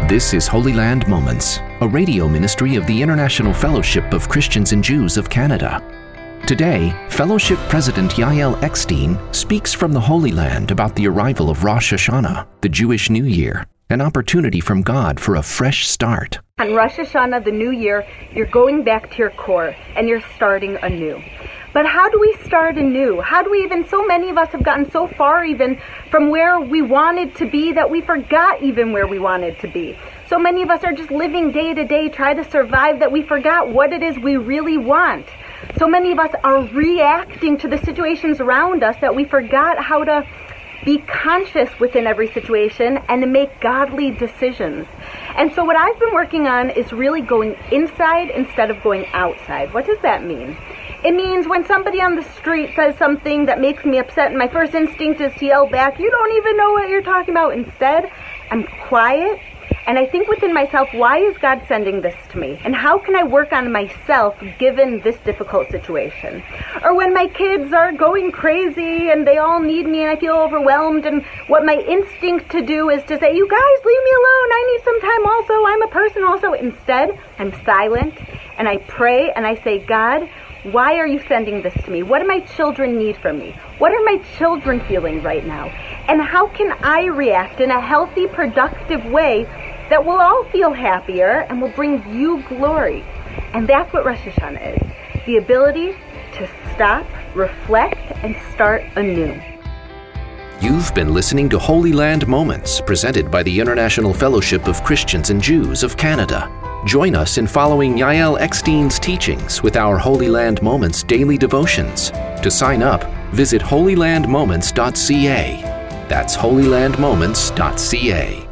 This is Holy Land Moments, a radio ministry of the International Fellowship of Christians and Jews of Canada. Today, Fellowship President Yael Eckstein speaks from the Holy Land about the arrival of Rosh Hashanah, the Jewish New Year, an opportunity from God for a fresh start. On Rosh Hashanah, the New Year, you're going back to your core and you're starting anew. But how do we start anew? How do we so many of us have gotten so far even from where we wanted to be that we forgot even where we wanted to be. So many of us are just living day to day, trying to survive, that we forgot what it is we really want. So many of us are reacting to the situations around us that we forgot how to be conscious within every situation and to make godly decisions. And so what I've been working on is really going inside instead of going outside. What does that mean? It means when somebody on the street says something that makes me upset, and my first instinct is to yell back, "You don't even know what you're talking about." Instead, I'm quiet, and I think within myself, why is God sending this to me? And how can I work on myself given this difficult situation? Or when my kids are going crazy and they all need me and I feel overwhelmed, and what my instinct to do is to say, "You guys, leave me alone. I need some time also. I'm a person also." Instead, I'm silent and I pray and I say, "God, why are you sending this to me? What do my children need from me? What are my children feeling right now? And how can I react in a healthy, productive way that will all feel happier and will bring you glory?" And that's what Rosh Hashanah is. The ability to stop, reflect, and start anew. You've been listening to Holy Land Moments, presented by the International Fellowship of Christians and Jews of Canada. Join us in following Yael Eckstein's teachings with our Holy Land Moments daily devotions. To sign up, visit holylandmoments.ca. That's holylandmoments.ca.